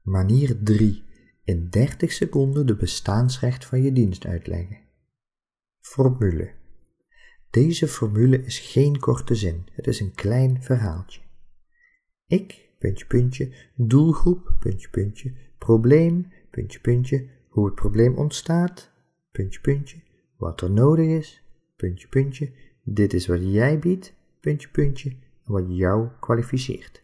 Manier 3. In 30 seconden de bestaansrecht van je dienst uitleggen. Formule. Deze formule is geen korte zin, het is een klein verhaaltje. Ik, doelgroep, probleem, hoe het probleem ontstaat, wat er nodig is, dit is wat jij biedt, en wat jou kwalificeert.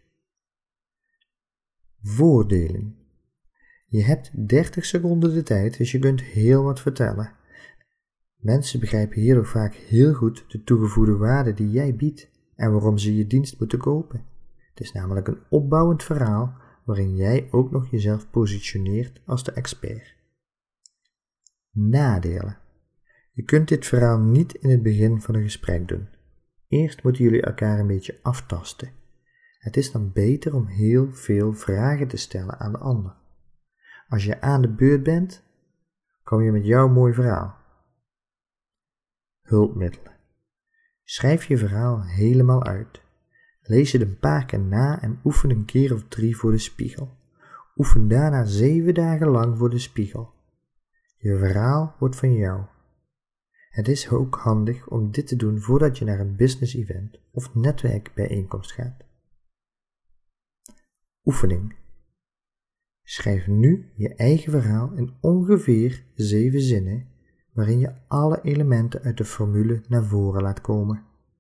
Voordelen. Je hebt 30 seconden de tijd, dus je kunt heel wat vertellen. Mensen begrijpen hierdoor vaak heel goed de toegevoegde waarde die jij biedt en waarom ze je dienst moeten kopen. Het is namelijk een opbouwend verhaal waarin jij ook nog jezelf positioneert als de expert. Nadelen. Je kunt dit verhaal niet in het begin van een gesprek doen. Eerst moeten jullie elkaar een beetje aftasten. Het is dan beter om heel veel vragen te stellen aan de ander. Als je aan de beurt bent, kom je met jouw mooi verhaal. Hulpmiddelen. Schrijf je verhaal helemaal uit. Lees het een paar keer na en oefen een keer of 3 voor de spiegel. Oefen daarna 7 dagen lang voor de spiegel. Je verhaal wordt van jou. Het is ook handig om dit te doen voordat je naar een business event of netwerkbijeenkomst gaat. Oefening. Schrijf nu je eigen verhaal in ongeveer 7 zinnen, waarin je alle elementen uit de formule naar voren laat komen.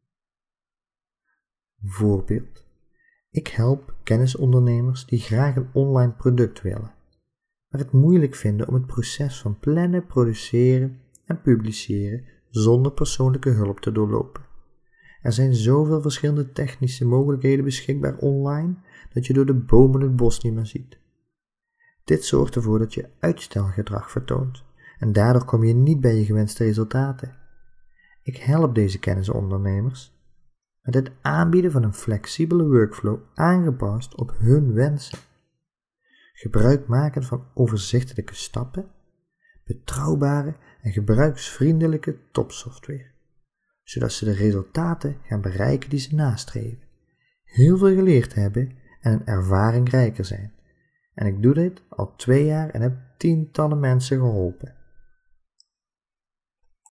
Voorbeeld. Ik help kennisondernemers die graag een online product willen, maar het moeilijk vinden om het proces van plannen, produceren en publiceren zonder persoonlijke hulp te doorlopen. Er zijn zoveel verschillende technische mogelijkheden beschikbaar online dat je door de bomen het bos niet meer ziet. Dit zorgt ervoor dat je uitstelgedrag vertoont en daardoor kom je niet bij je gewenste resultaten. Ik help deze kennisondernemers met het aanbieden van een flexibele workflow aangepast op hun wensen. Gebruik maken van overzichtelijke stappen, betrouwbare en gebruiksvriendelijke topsoftware, zodat ze de resultaten gaan bereiken die ze nastreven, heel veel geleerd hebben en een ervaringrijker zijn. En ik doe dit al 2 jaar en heb tientallen mensen geholpen.